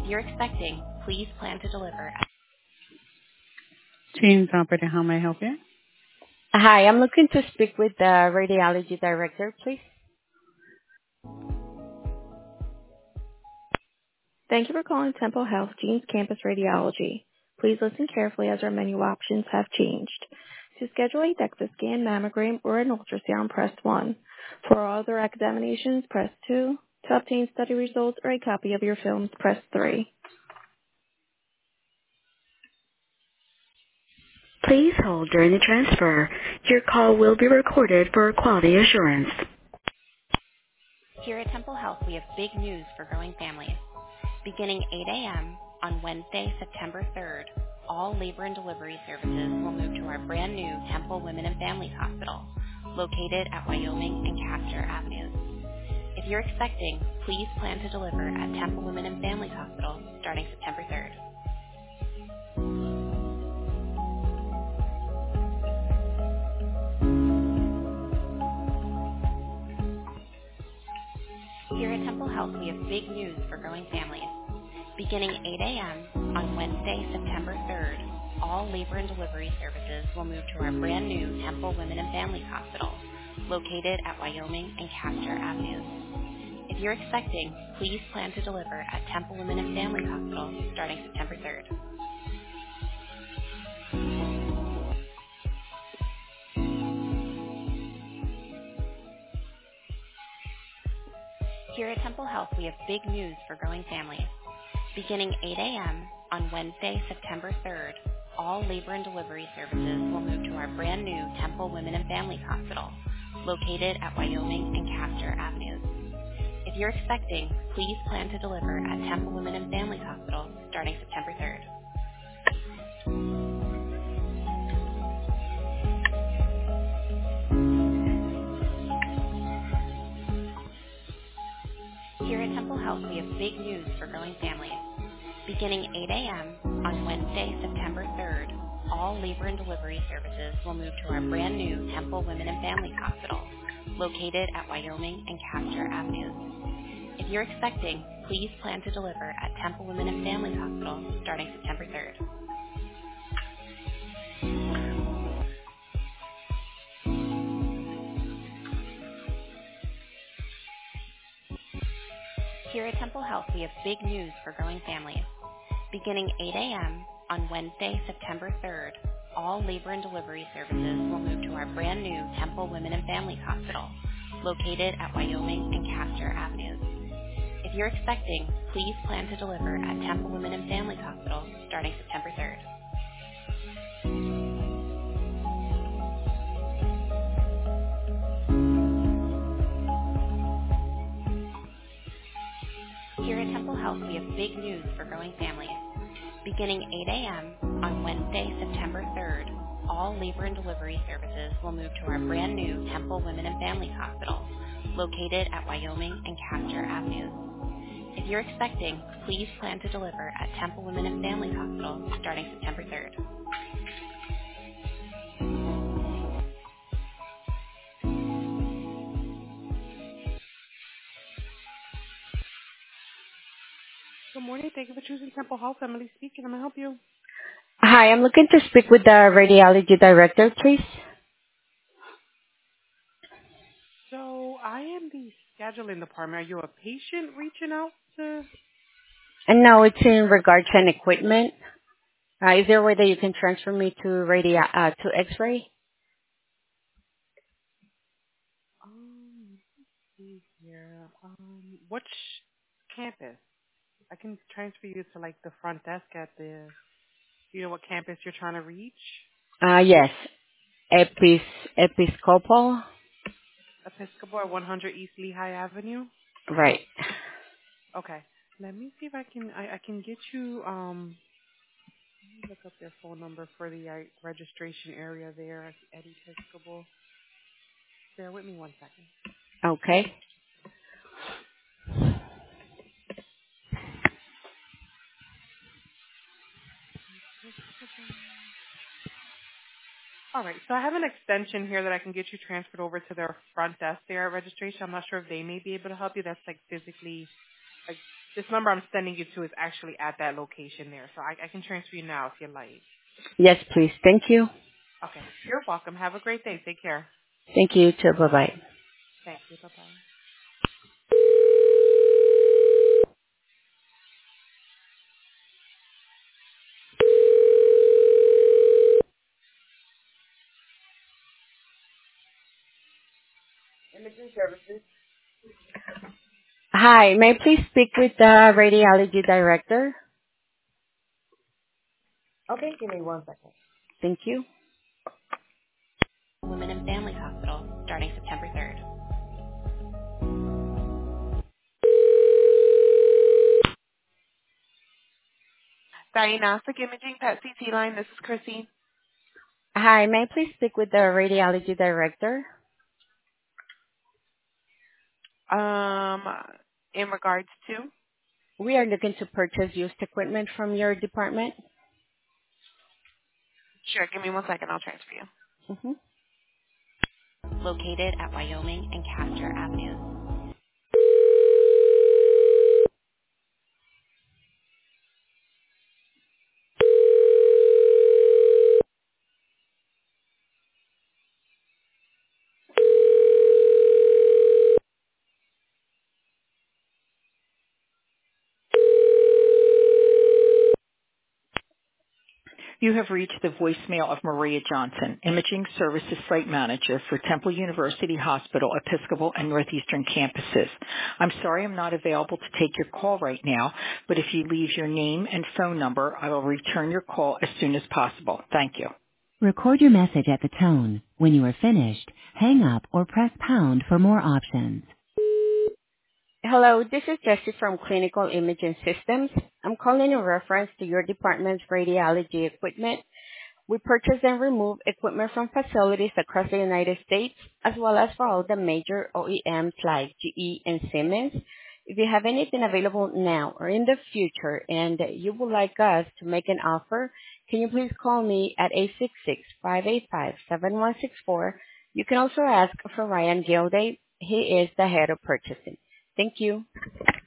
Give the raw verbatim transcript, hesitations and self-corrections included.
If you're expecting, please plan to deliver. Teams operator, how may I help you? Hi, I'm looking to speak with the radiology director, please. Thank you for calling Temple Health Gene's Campus Radiology. Please listen carefully as our menu options have changed. To schedule a DEXA scan, mammogram, or an ultrasound, press one. For all other examinations, press two. To obtain study results or a copy of your films, press three. Please hold during the transfer. Your call will be recorded for quality assurance. Here at Temple Health, we have big news for growing families. Beginning eight a.m. on Wednesday, September third, all labor and delivery services will move to our brand new Temple Women and Families Hospital, located at Wyoming and Castor Avenues. If you're expecting, please plan to deliver at Temple Women and Families Hospital starting September third. Here at Temple Health, we have big news for growing families. Beginning eight a.m. on Wednesday, September third, all labor and delivery services will move to our brand new Temple Women and Families Hospital, located at Wyoming and Castor Avenues. If you're expecting, please plan to deliver at Temple Women and Families Hospital starting September third. Here at Temple Health, we have big news for growing families. Beginning eight a.m. on Wednesday, September third, all labor and delivery services will move to our brand new Temple Women and Families Hospital, located at Wyoming and Castor Avenues. If you're expecting, please plan to deliver at Temple Women and Families Hospital starting September third. Here at Temple Health, we have big news for growing families. Beginning eight a.m. on Wednesday, September third, all labor and delivery services will move to our brand new Temple Women and Families Hospital, located at Wyoming and Castor Avenues. If you're expecting, please plan to deliver at Temple Women and Families Hospital starting September third. Here at Temple Health, we have big news for growing families. Beginning eight a.m. on Wednesday, September third, all labor and delivery services will move to our brand new Temple Women and Families Hospital, located at Wyoming and Castor Avenues. If you're expecting, please plan to deliver at Temple Women and Families Hospital starting September third. Here at Temple Health, we have big news for growing families. Beginning eight a.m. on Wednesday, September third, all labor and delivery services will move to our brand new Temple Women and Families Hospital, located at Wyoming and Castor Avenues. If you're expecting, please plan to deliver at Temple Women and Families Hospital starting September third. Good morning. Thank you for choosing Temple Health. Emily speaking. I'm going to help you. Hi, I'm looking to speak with the radiology director, please. So I am the scheduling department. Are you a patient reaching out to? And no, it's in regards to an equipment. Uh, is there a way that you can transfer me to radio, uh, to X-ray? Um, let's see here. Um, which campus? I can transfer you to like the front desk at the. Do you know what campus you're trying to reach? Uh, yes, Epis, Episcopal. Episcopal at one hundred East Lehigh Avenue. Right. Okay. Let me see if I can. I, I can get you. Um, let me look up their phone number for the uh, registration area there at, at Episcopal. Bear with me one second. Okay. All right. So I have an extension here that I can get you transferred over to their front desk there at registration. I'm not sure if they may be able to help you. That's like physically like This number I'm sending you to is actually at that location there, so I, I can transfer you now if you like. Yes, please. Thank you. Okay. You're welcome. Have a great day. Take care. Thank you, too. Bye-bye. Thank you. Bye-bye. Hi, may I please speak with the radiology director? Okay, give me one second. Thank you. Women and Families Hospital, starting September third. Diagnostic Imaging, P E T C T line. This is Chrissy. Hi, may I please speak with the radiology director? Um, in regards to? We are looking to purchase used equipment from your department. Sure. Give me one second. I'll transfer you. Mm-hmm. Located at Wyoming and Castor Avenues. You have reached the voicemail of Maria Johnson, Imaging Services Site Manager for Temple University Hospital, Episcopal, and Northeastern campuses. I'm sorry I'm not available to take your call right now, but if you leave your name and phone number, I will return your call as soon as possible. Thank you. Record your message at the tone. When you are finished, hang up or press pound for more options. Hello, this is Jessie from Clinical Imaging Systems. I'm calling in reference to your department's radiology equipment. We purchase and remove equipment from facilities across the United States, as well as for all the major O E Ms like G E and Siemens. If you have anything available now or in the future and you would like us to make an offer, can you please call me at eight six six, five eight five, seven one six four. You can also ask for Ryan Gilday. He is the head of purchasing. Thank you.